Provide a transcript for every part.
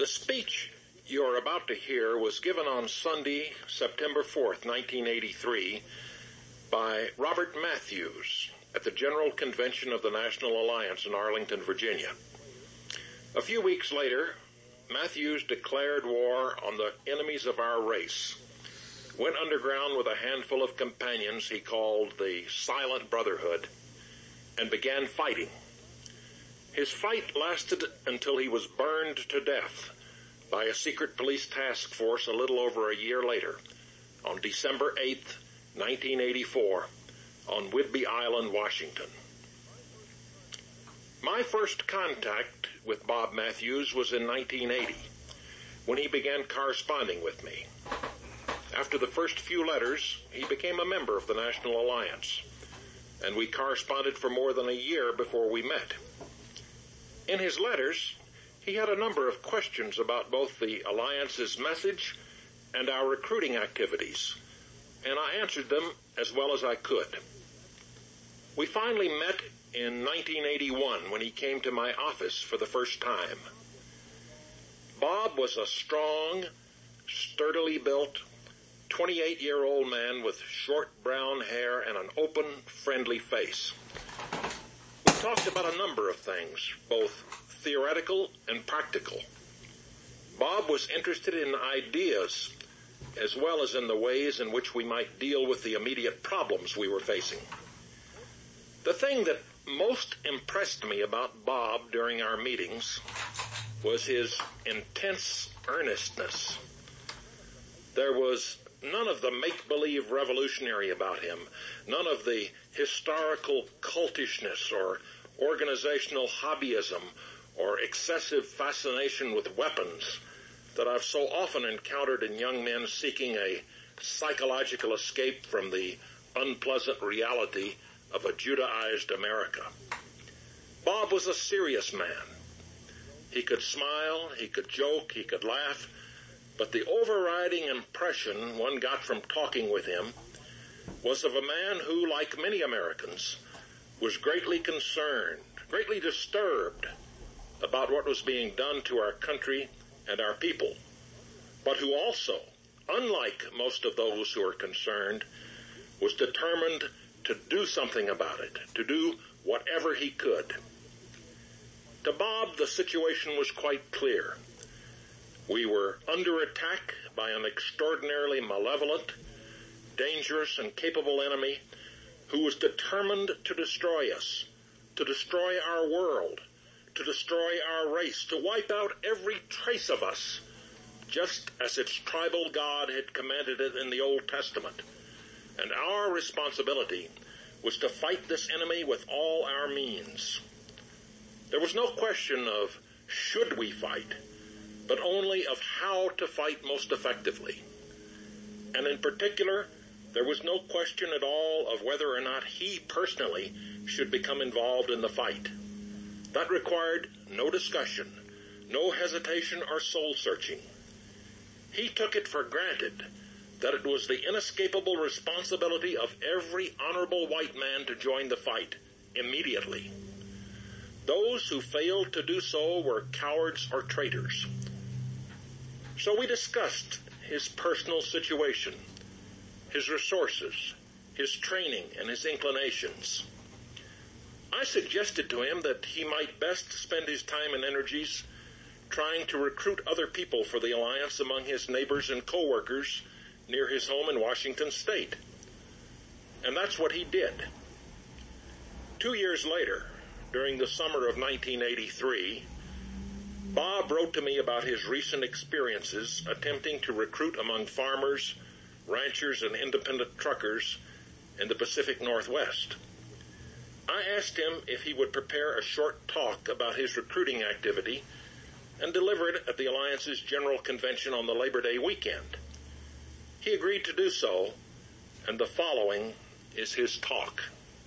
The speech you're about to hear was given on Sunday, September 4th, 1983, by Robert Matthews at the General Convention of the National Alliance in Arlington, Virginia. A few weeks later, Matthews declared war on the enemies of our race, went underground with a handful of companions he called the Silent Brotherhood, and began fighting. His fight lasted until he was burned to death by a secret police task force a little over a year later, on December 8th, 1984, on Whidbey Island, Washington. My first contact with Bob Matthews was in 1980, when he began corresponding with me. After the first few letters, he became a member of the National Alliance, and we corresponded for more than a year before we met. In his letters, he had a number of questions about both the Alliance's message and our recruiting activities, and I answered them as well as I could. We finally met in 1981 when he came to my office for the first time. Bob was a strong, sturdily built, 28-year-old man with short brown hair and an open, friendly face. We talked about a number of things, both theoretical and practical. Bob was interested in ideas as well as in the ways in which we might deal with the immediate problems we were facing. The thing that most impressed me about Bob during our meetings was his intense earnestness. There was none of the make-believe revolutionary about him, none of the historical cultishness or organizational hobbyism or excessive fascination with weapons that I've so often encountered in young men seeking a psychological escape from the unpleasant reality of a Judaized America. Bob was a serious man. He could smile, he could joke, he could laugh, but the overriding impression one got from talking with him was of a man who, like many Americans, was greatly concerned, greatly disturbed about what was being done to our country and our people, but who also, unlike most of those who are concerned, was determined to do something about it, to do whatever he could. To Bob, the situation was quite clear. We were under attack by an extraordinarily malevolent, dangerous, and capable enemy who was determined to destroy us, to destroy our world, to destroy our race, to wipe out every trace of us, just as its tribal God had commanded it in the Old Testament. And our responsibility was to fight this enemy with all our means. There was no question of should we fight, but only of how to fight most effectively. And in particular, there was no question at all of whether or not he personally should become involved in the fight. That required no discussion, no hesitation or soul-searching. He took it for granted that it was the inescapable responsibility of every honorable white man to join the fight immediately. Those who failed to do so were cowards or traitors. So we discussed his personal situation, his resources, his training, and his inclinations. I suggested to him that he might best spend his time and energies trying to recruit other people for the Alliance among his neighbors and co-workers near his home in Washington State. And that's what he did. 2 years later, during the summer of 1983, Bob wrote to me about his recent experiences attempting to recruit among farmers, ranchers, and independent truckers in the Pacific Northwest. I asked him if he would prepare a short talk about his recruiting activity and deliver it at the Alliance's General Convention on the Labor Day weekend. He agreed to do so, and the following is his talk.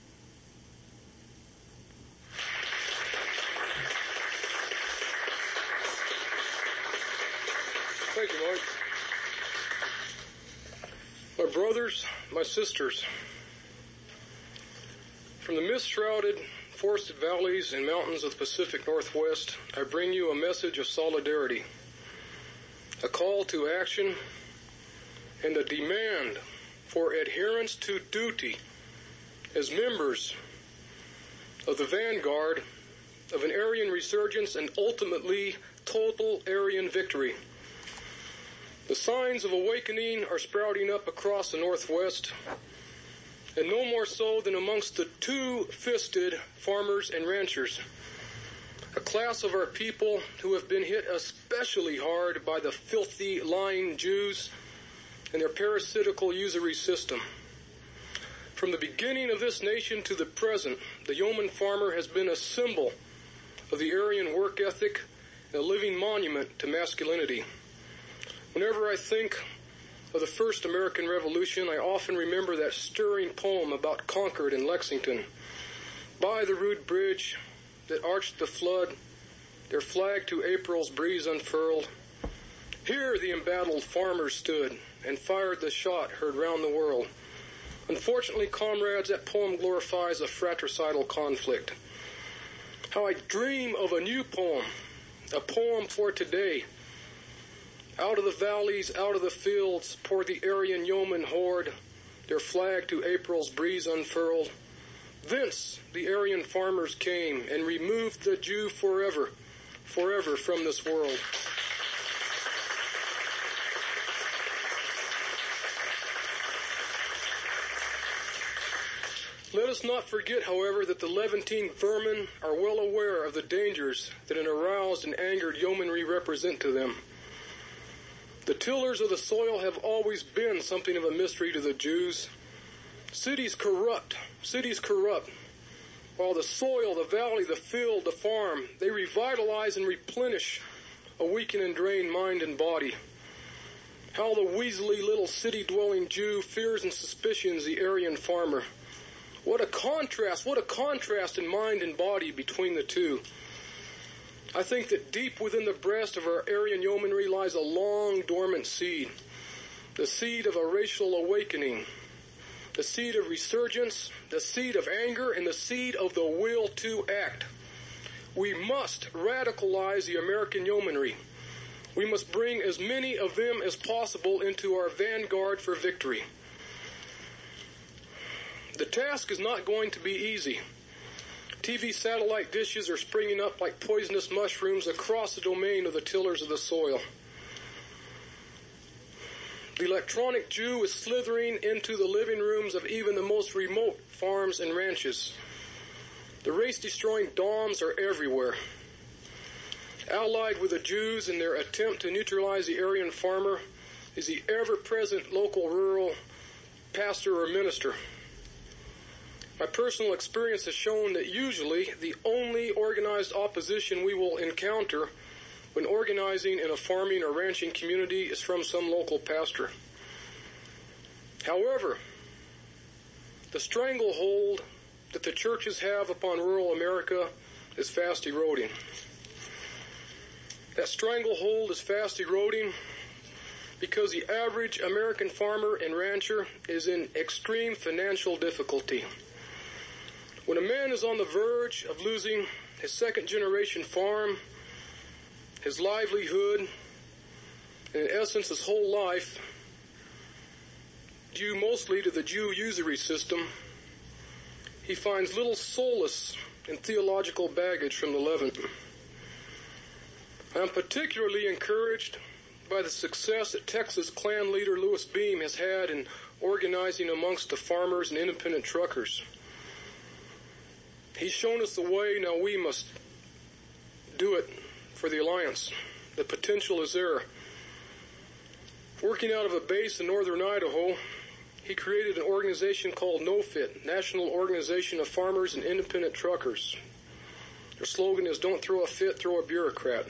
Thank you, Mike. My brothers, my sisters, from the mist-shrouded, forested valleys and mountains of the Pacific Northwest, I bring you a message of solidarity. a call to action, and a demand for adherence to duty as members of the vanguard of an Aryan resurgence and ultimately total Aryan victory. The signs of awakening are sprouting up across the Northwest, and no more so than amongst the two-fisted farmers and ranchers, a class of our people who have been hit especially hard by the filthy, lying Jews and their parasitical usury system. From the beginning of this nation to the present, the yeoman farmer has been a symbol of the Aryan work ethic and a living monument to masculinity. Whenever I think of the first American Revolution, I often remember that stirring poem about Concord and Lexington. By the rude bridge that arched the flood, their flag to April's breeze unfurled. Here the embattled farmers stood and fired the shot heard round the world. Unfortunately, comrades, that poem glorifies a fratricidal conflict. How I dream of a new poem, a poem for today. Out of the valleys, out of the fields, poured the Aryan yeoman horde, their flag to April's breeze unfurled. Thence the Aryan farmers came and removed the Jew forever, forever from this world. Let us not forget, however, that the Levantine vermin are well aware of the dangers that an aroused and angered yeomanry represent to them. The tillers of the soil have always been something of a mystery to the Jews. Cities corrupt, while the soil, the valley, the field, the farm, they revitalize and replenish a weakened and drained mind and body. How the weaselly little city-dwelling Jew fears and suspicions the Aryan farmer. What a contrast in mind and body between the two. I think that deep within the breast of our Aryan yeomanry lies a long dormant seed, the seed of a racial awakening, the seed of resurgence, the seed of anger, and the seed of the will to act. We must radicalize the American yeomanry. We must bring as many of them as possible into our vanguard for victory. The task is not going to be easy. TV satellite dishes are springing up like poisonous mushrooms across the domain of the tillers of the soil. The electronic Jew is slithering into the living rooms of even the most remote farms and ranches. The race-destroying DOMs are everywhere. Allied with the Jews in their attempt to neutralize the Aryan farmer is the ever-present local rural pastor or minister. My personal experience has shown that usually the only organized opposition we will encounter when organizing in a farming or ranching community is from some local pastor. However, the stranglehold that the churches have upon rural America is fast eroding. That stranglehold is fast eroding because the average American farmer and rancher is in extreme financial difficulty. When a man is on the verge of losing his second-generation farm, his livelihood, and in essence his whole life, due mostly to the Jew usury system, he finds little solace in theological baggage from the Levant. I am particularly encouraged by the success that Texas Klan leader Louis Beam has had in organizing amongst the farmers and independent truckers. He's shown us the way, now we must do it for the Alliance. The potential is there. Working out of a base in northern Idaho, he created an organization called NOFIT, National Organization of Farmers and Independent Truckers. Their slogan is, "Don't throw a fit, throw a bureaucrat."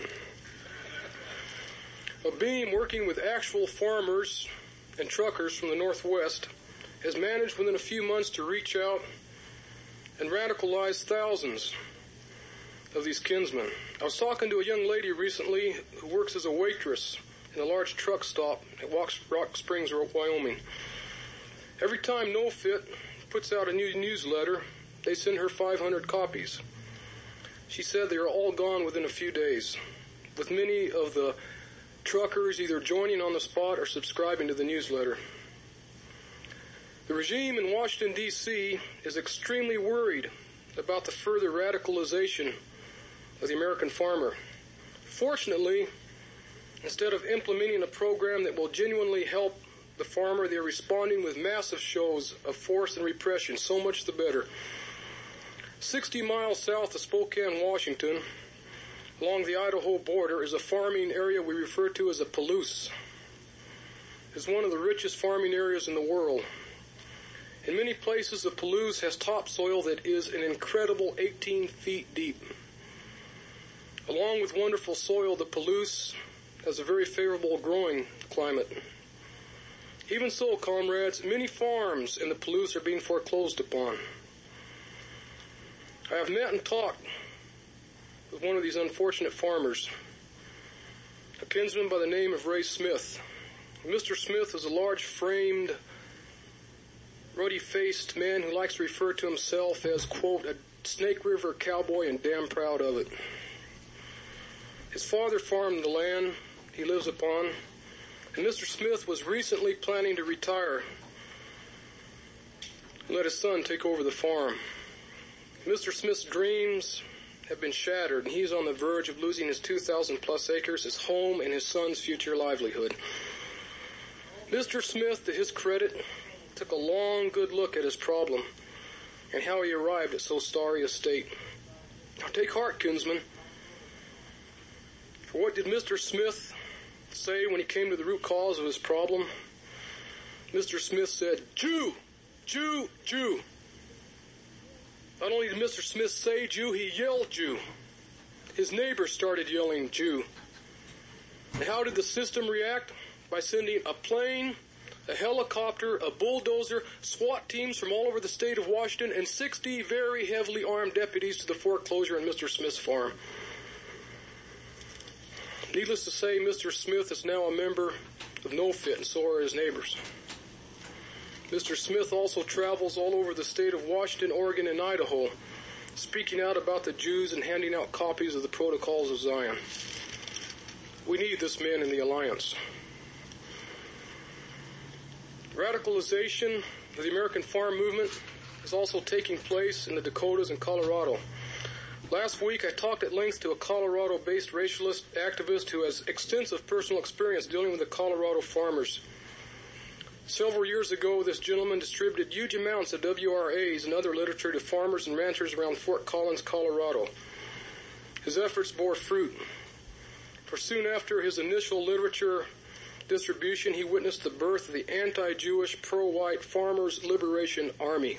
Beam, working with actual farmers and truckers from the Northwest, has managed within a few months to reach out and radicalize thousands of these kinsmen. I was talking to a young lady recently who works as a waitress in a large truck stop at Rock Springs, Wyoming. Every time NoFit puts out a new newsletter, they send her 500 copies. She said they are all gone within a few days, with many of the truckers either joining on the spot or subscribing to the newsletter. The regime in Washington, D.C. is extremely worried about the further radicalization of the American farmer. Fortunately, instead of implementing a program that will genuinely help the farmer, they are responding with massive shows of force and repression. So much the better. 60 miles south of Spokane, Washington, along the Idaho border, is a farming area we refer to as a Palouse. It's one of the richest farming areas in the world. In many places, the Palouse has topsoil that is an incredible 18 feet deep. Along with wonderful soil, the Palouse has a very favorable growing climate. Even so, comrades, many farms in the Palouse are being foreclosed upon. I have met and talked with one of these unfortunate farmers, a kinsman by the name of Ray Smith. Mr. Smith is a large-framed, ruddy-faced man who likes to refer to himself as, quote, a Snake River cowboy and damn proud of it. His father farmed the land he lives upon, and Mr. Smith was recently planning to retire and let his son take over the farm. Mr. Smith's dreams have been shattered, and he is on the verge of losing his 2,000-plus acres, his home, and his son's future livelihood. Mr. Smith, to his credit, took a long, good look at his problem and how he arrived at so sorry a state. Now take heart, kinsman. For what did Mr. Smith say when he came to the root cause of his problem? Mr. Smith said, Jew, Jew, Jew. Not only did Mr. Smith say Jew, he yelled Jew. His neighbors started yelling Jew. And how did the system react? By sending a plane, a helicopter, a bulldozer, SWAT teams from all over the state of Washington, and 60 very heavily armed deputies to the foreclosure on Mr. Smith's farm. Needless to say, Mr. Smith is now a member of NoFit, and so are his neighbors. Mr. Smith also travels all over the state of Washington, Oregon, and Idaho, speaking out about the Jews and handing out copies of the Protocols of Zion. We need this man in the alliance. Radicalization of the American farm movement is also taking place in the Dakotas and Colorado. Last week, I talked at length to a Colorado-based racialist activist who has extensive personal experience dealing with the Colorado farmers. Several years ago, this gentleman distributed huge amounts of WRAs and other literature to farmers and ranchers around Fort Collins, Colorado. His efforts bore fruit, for soon after his initial literature distribution, he witnessed the birth of the anti-Jewish, pro-white Farmers Liberation Army.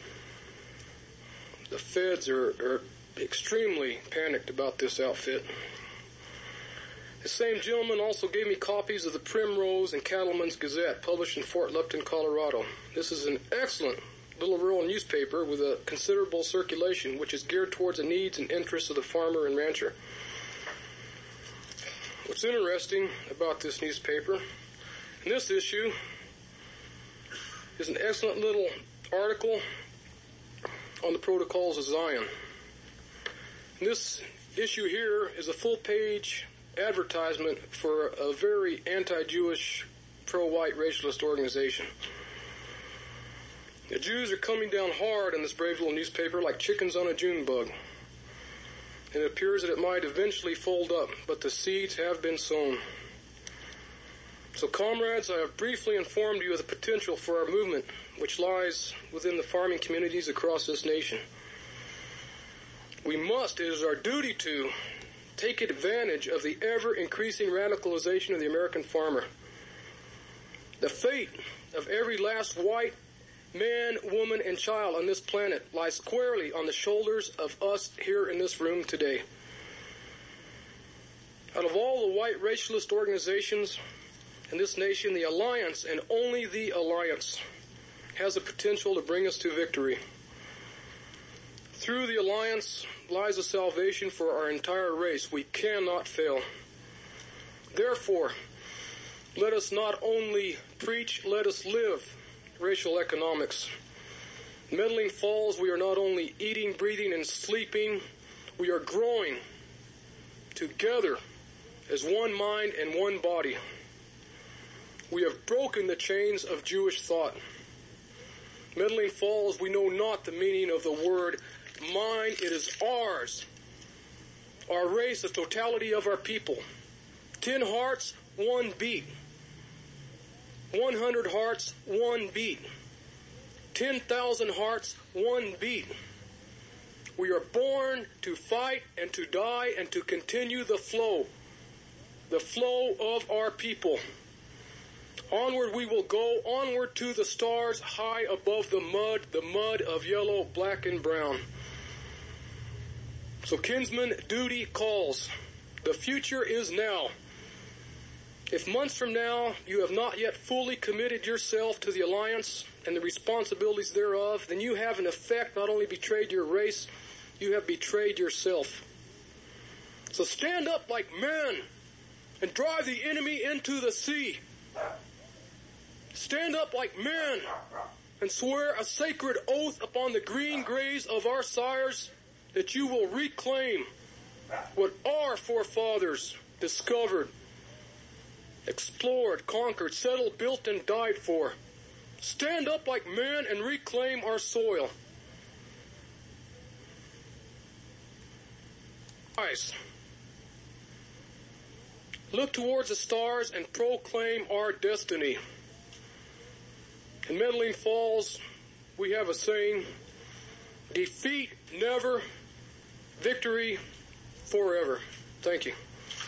The feds are extremely panicked about this outfit. The same gentleman also gave me copies of the Primrose and Cattleman's Gazette, published in Fort Lupton, Colorado. This is an excellent little rural newspaper with a considerable circulation, which is geared towards the needs and interests of the farmer and rancher. What's interesting about this newspaper, in this issue, is an excellent little article on the Protocols of Zion. And this issue here is a full-page advertisement for a very anti-Jewish, pro-white racialist organization. The Jews are coming down hard on this brave little newspaper like chickens on a June bug. And it appears that it might eventually fold up, but the seeds have been sown. So, comrades, I have briefly informed you of the potential for our movement, which lies within the farming communities across this nation. We must, it is our duty to, take advantage of the ever-increasing radicalization of the American farmer. The fate of every last white man, woman, and child on this planet lies squarely on the shoulders of us here in this room today. Out of all the white racialist organizations in this nation, the Alliance, and only the Alliance, has the potential to bring us to victory. Through the Alliance lies a salvation for our entire race. We cannot fail. Therefore, let us not only preach, let us live racial economics. Meddling Falls, we are not only eating, breathing, and sleeping, we are growing together as one mind and one body. We have broken the chains of Jewish thought. Medellin Falls, we know not the meaning of the word mine. It is ours. Our race, the totality of our people. 10 hearts, 1 beat. 100 hearts, 1 beat. 10,000 hearts, 1 beat. We are born to fight and to die and to continue the flow of our people. Onward we will go, onward to the stars, high above the mud of yellow, black, and brown. So kinsman, duty calls. The future is now. If months from now you have not yet fully committed yourself to the alliance and the responsibilities thereof, then you have in effect not only betrayed your race, you have betrayed yourself. So stand up like men and drive the enemy into the sea. Stand up like men and swear a sacred oath upon the green graves of our sires that you will reclaim what our forefathers discovered, explored, conquered, settled, built, and died for. Stand up like men and reclaim our soil. Rise. Look towards the stars and proclaim our destiny. In Medellin Falls, we have a saying, defeat never, victory forever. Thank you.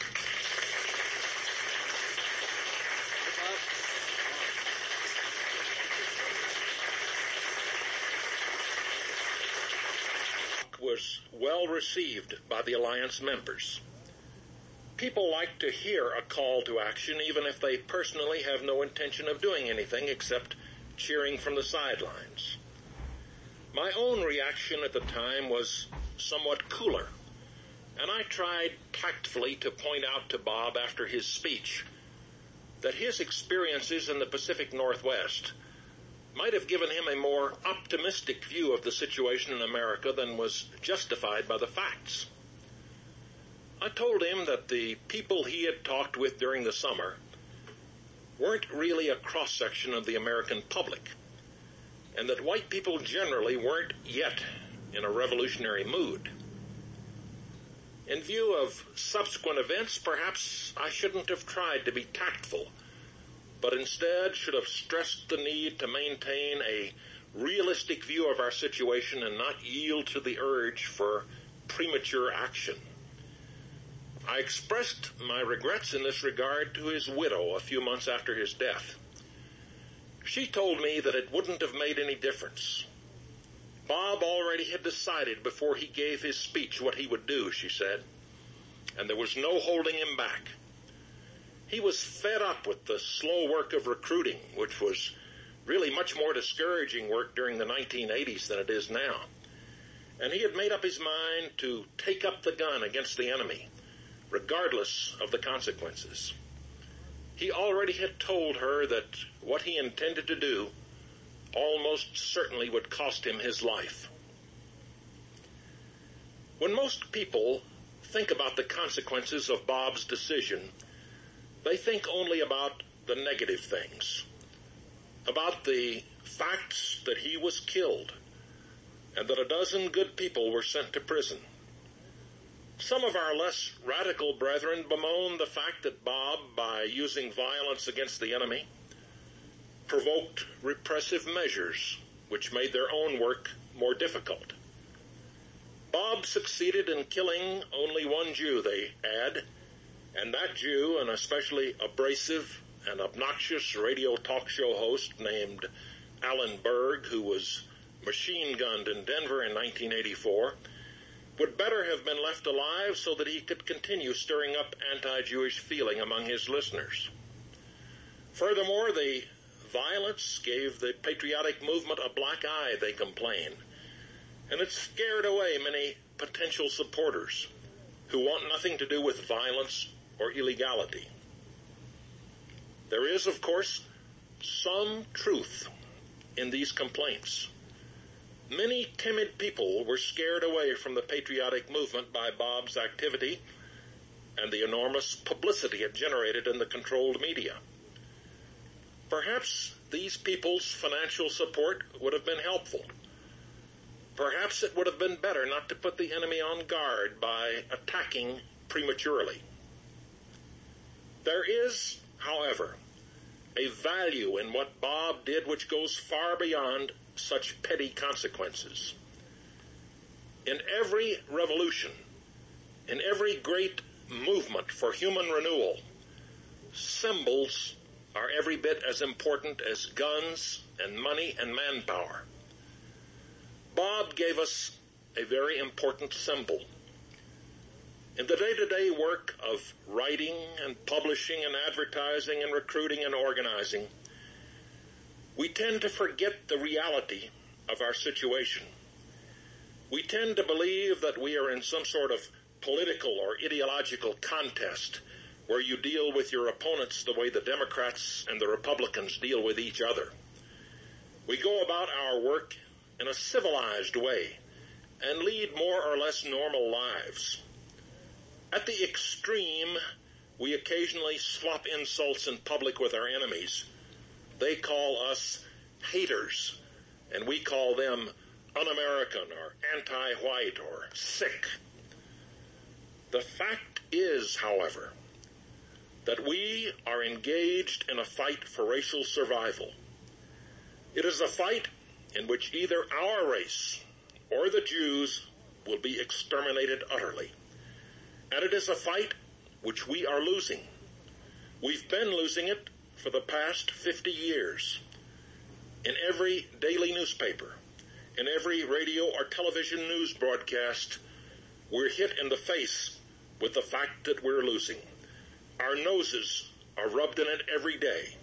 Was well received by the Alliance members. People like to hear a call to action even if they personally have no intention of doing anything except cheering from the sidelines. My own reaction at the time was somewhat cooler, and I tried tactfully to point out to Bob after his speech that his experiences in the Pacific Northwest might have given him a more optimistic view of the situation in America than was justified by the facts. I told him that the people he had talked with during the summer weren't really a cross-section of the American public, and that white people generally weren't yet in a revolutionary mood. In view of subsequent events, perhaps I shouldn't have tried to be tactful, but instead should have stressed the need to maintain a realistic view of our situation and not yield to the urge for premature action. I expressed my regrets in this regard to his widow a few months after his death. She told me that it wouldn't have made any difference. Bob already had decided before he gave his speech what he would do, she said, and there was no holding him back. He was fed up with the slow work of recruiting, which was really much more discouraging work during the 1980s than it is now. And he had made up his mind to take up the gun against the enemy, regardless of the consequences. He already had told her that what he intended to do almost certainly would cost him his life. When most people think about the consequences of Bob's decision, they think only about the negative things, about the facts that he was killed and that a dozen good people were sent to prison. Some of our less radical brethren bemoan the fact that Bob, by using violence against the enemy, provoked repressive measures which made their own work more difficult. Bob succeeded in killing only one Jew, they add, and that Jew, an especially abrasive and obnoxious radio talk show host named Alan Berg, who was machine-gunned in Denver in 1984, would better have been left alive so that he could continue stirring up anti-Jewish feeling among his listeners. Furthermore, the violence gave the patriotic movement a black eye, they complain, and it scared away many potential supporters who want nothing to do with violence or illegality. There is, of course, some truth in these complaints. Many timid people were scared away from the patriotic movement by Bob's activity and the enormous publicity it generated in the controlled media. Perhaps these people's financial support would have been helpful. Perhaps it would have been better not to put the enemy on guard by attacking prematurely. There is, however, a value in what Bob did which goes far beyond such petty consequences. In every revolution, in every great movement for human renewal, symbols are every bit as important as guns and money and manpower. Bob gave us a very important symbol. In the day-to-day work of writing and publishing and advertising and recruiting and organizing, we tend to forget the reality of our situation. We tend to believe that we are in some sort of political or ideological contest where you deal with your opponents the way the Democrats and the Republicans deal with each other. We go about our work in a civilized way and lead more or less normal lives. At the extreme, we occasionally swap insults in public with our enemies. They call us haters, and we call them un-American or anti-white or sick. The fact is, however, that we are engaged in a fight for racial survival. It is a fight in which either our race or the Jews will be exterminated utterly. And it is a fight which we are losing. We've been losing it for the past 50 years. In every daily newspaper, in every radio or television news broadcast, we're hit in the face with the fact that we're losing. Our noses are rubbed in it every day.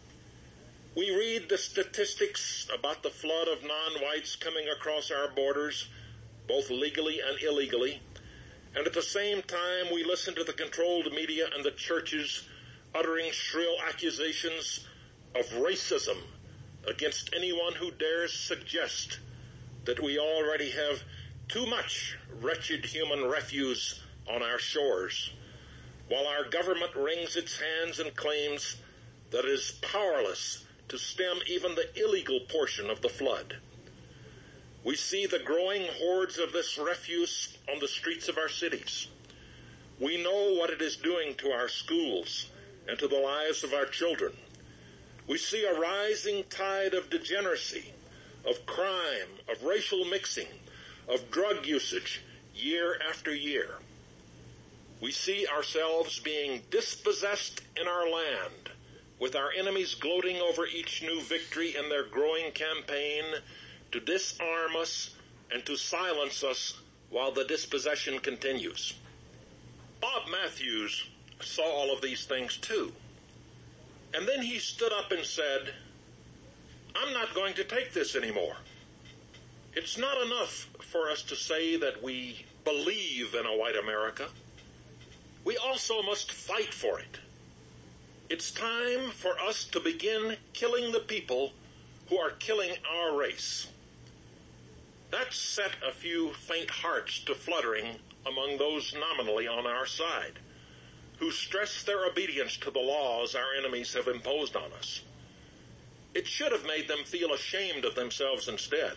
We read the statistics about the flood of non-whites coming across our borders, both legally and illegally, and at the same time we listen to the controlled media and the churches uttering shrill accusations of racism against anyone who dares suggest that we already have too much wretched human refuse on our shores, while our government wrings its hands and claims that it is powerless to stem even the illegal portion of the flood. We see the growing hordes of this refuse on the streets of our cities. We know what it is doing to our schools and to the lives of our children. We see a rising tide of degeneracy, of crime, of racial mixing, of drug usage year after year. We see ourselves being dispossessed in our land, with our enemies gloating over each new victory in their growing campaign to disarm us and to silence us while the dispossession continues. Bob Matthews saw all of these things too. And then he stood up and said, "I'm not going to take this anymore. It's not enough for us to say that we believe in a white America. We also must fight for it. It's time for us to begin killing the people who are killing our race." That set a few faint hearts to fluttering among those nominally on our side, who stress their obedience to the laws our enemies have imposed on us. It should have made them feel ashamed of themselves instead,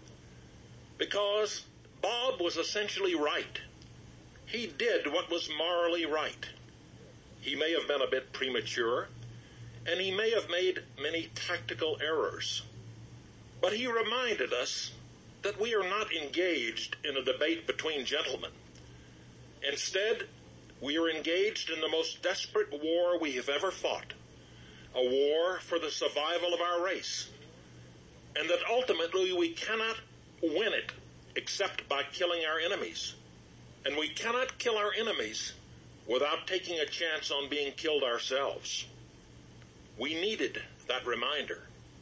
because Bob was essentially right. He did what was morally right. He may have been a bit premature, and he may have made many tactical errors, but he reminded us that we are not engaged in a debate between gentlemen. Instead, we are engaged in the most desperate war we have ever fought, a war for the survival of our race, and that ultimately we cannot win it except by killing our enemies. And we cannot kill our enemies without taking a chance on being killed ourselves. We needed that reminder.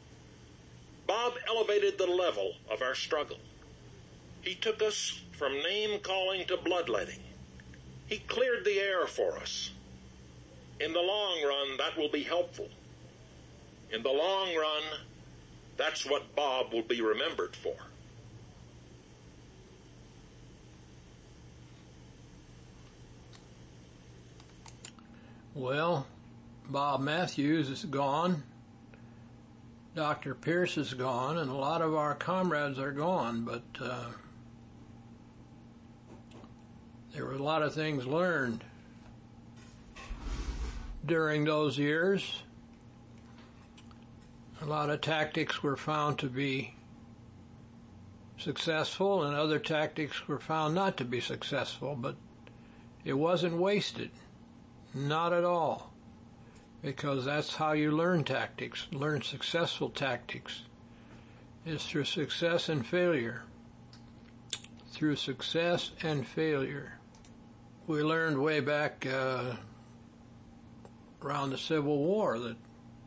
Bob elevated the level of our struggle. He took us from name-calling to bloodletting. He cleared the air for us. In the long run, that will be helpful. In the long run, that's what Bob will be remembered for. Well, Bob Matthews is gone. Dr. Pierce is gone, and a lot of our comrades are gone, but there were a lot of things learned during those years. A lot of tactics were found to be successful, and other tactics were found not to be successful, but it wasn't wasted. Not at all. Because that's how you learn tactics, learn successful tactics, is through success and failure. Through success and failure. We learned way back around the Civil War that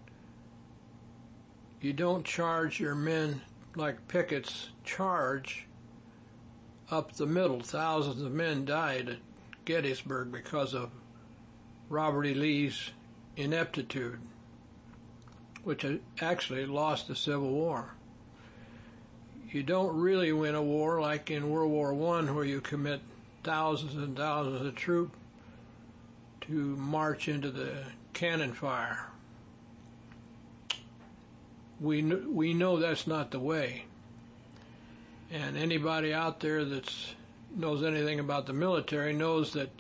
you don't charge your men like Pickett's charge up the middle. Thousands of men died at Gettysburg because of Robert E. Lee's ineptitude, which actually lost the Civil War. You don't really win a war like in World War I, where you commit thousands and thousands of troops to march into the cannon fire. We know that's not the way. And anybody out there that knows anything about the military knows that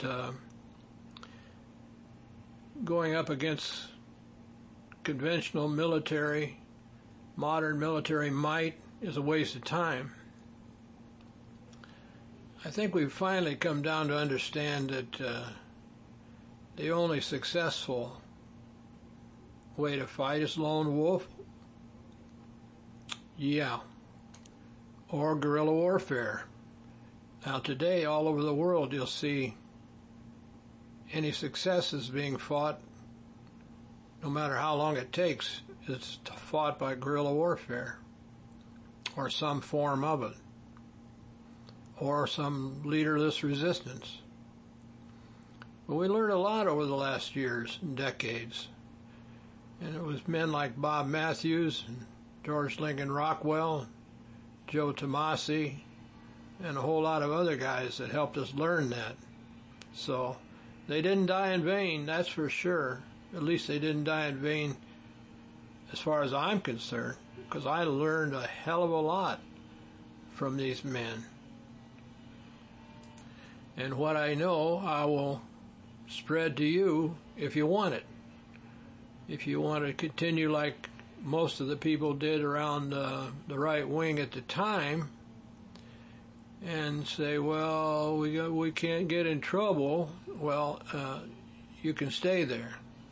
going up against conventional military, modern military might is a waste of time. I think we've finally come down to understand that the only successful way to fight is lone wolf. Yeah. Or guerrilla warfare. Now today, all over the world, you'll see any successes being fought, no matter how long it takes, it's fought by guerrilla warfare, or some form of it, or some leaderless resistance. But we learned a lot over the last years and decades, and it was men like Bob Matthews and George Lincoln Rockwell, Joe Tomasi, and a whole lot of other guys that helped us learn that. So they didn't die in vain, that's for sure. At least they didn't die in vain as far as I'm concerned, because I learned a hell of a lot from these men. And what I know, I will spread to you if you want it. If you want to continue like most of the people did around the right wing at the time, and say, well, we can't get in trouble. Well, you can stay there.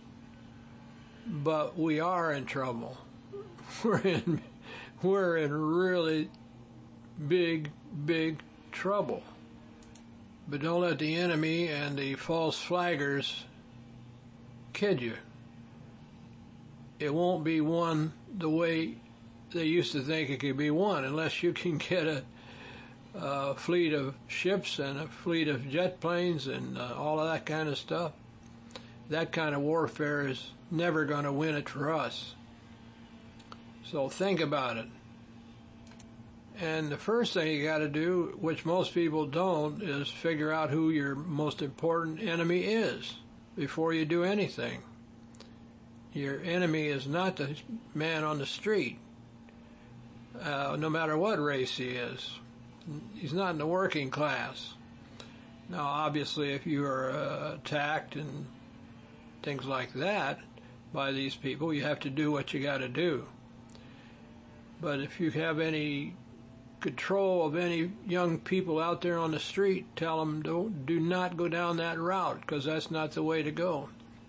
But we are in trouble. We're in really big trouble. But don't let the enemy and the false flaggers kid you. It won't be won the way they used to think it could be won, unless you can get a fleet of ships and a fleet of jet planes and all of that kind of stuff. That kind of warfare is never going to win it for us. So think about it. And the first thing you got to do, which most people don't, is figure out who your most important enemy is before you do anything. Your enemy is not the man on the street, no matter what race he is. He's not in the working class. Now, obviously, if you are attacked and things like that by these people, you have to do what you got to do. But if you have any control of any young people out there on the street, tell them do not go down that route, because that's not the way to go.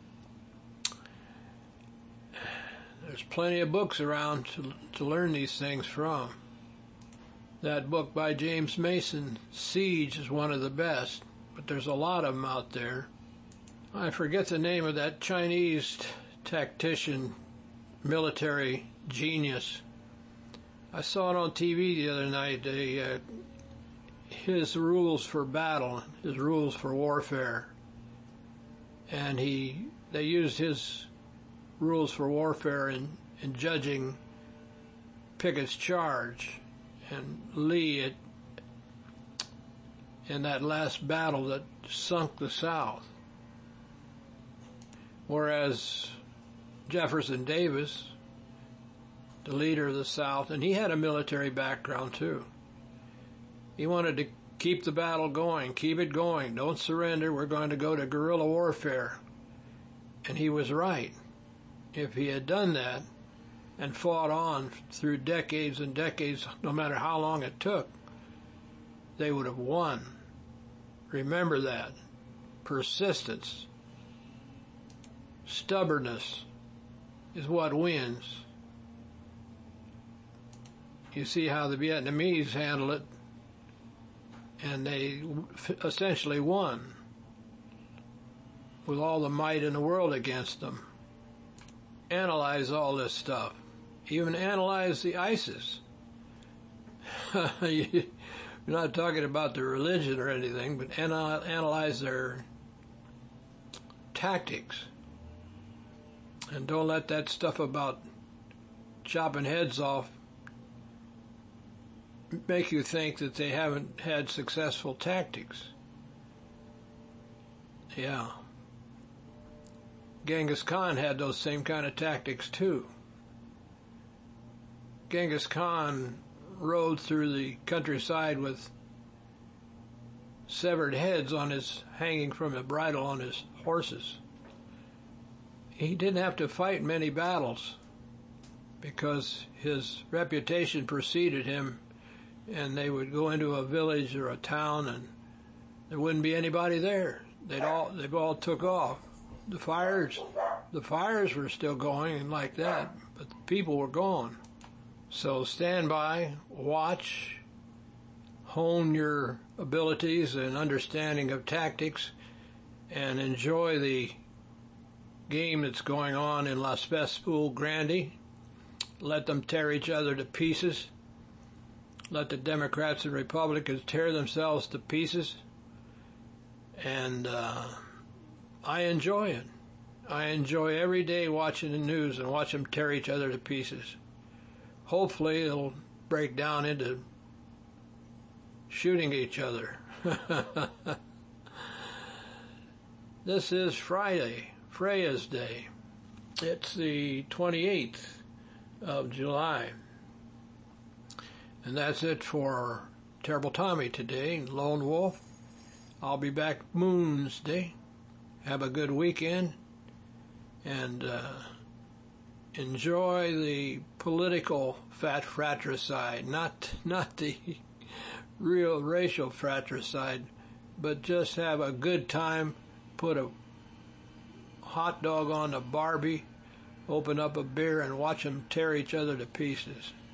There's plenty of books around to learn these things from. That book by James Mason, Siege, is one of the best, but there's a lot of them out there. I forget the name of that Chinese tactician, military genius. I saw it on TV the other night, his rules for battle, his rules for warfare. And they used his rules for warfare in judging Pickett's charge and Lee in that last battle that sunk the South. Whereas Jefferson Davis, the leader of the South, and he had a military background too. He wanted to keep the battle going, keep it going, don't surrender, we're going to go to guerrilla warfare. And he was right. If he had done that and fought on through decades and decades, no matter how long it took, they would have won. Remember that. Persistence, stubbornness is what wins. You see how the Vietnamese handled it, and they essentially won with all the might in the world against them. Analyze all this stuff. Even analyze the ISIS. You're not talking about their religion or anything, but analyze their tactics. And don't let that stuff about chopping heads off make you think that they haven't had successful tactics. Yeah. Genghis Khan had those same kind of tactics too. Genghis Khan rode through the countryside with severed heads hanging from the bridle on his horses. He didn't have to fight many battles because his reputation preceded him, and they would go into a village or a town and there wouldn't be anybody there. They've all took off. The fires were still going and like that, but the people were gone. So stand by, watch, hone your abilities and understanding of tactics, and enjoy the game that's going on in Las Vespules Grande. Let them tear each other to pieces. Let the Democrats and Republicans tear themselves to pieces. And I enjoy it. I enjoy every day watching the news and watch them tear each other to pieces. Hopefully it'll break down into shooting each other. This is Friday, Freya's Day. It's the 28th of July. And that's it for Terrible Tommy today, Lone Wolf. I'll be back Moon's Day. Have a good weekend, and enjoy the political fratricide, not the real racial fratricide, but just have a good time. Put a hot dog on a Barbie, open up a beer, and watch them tear each other to pieces.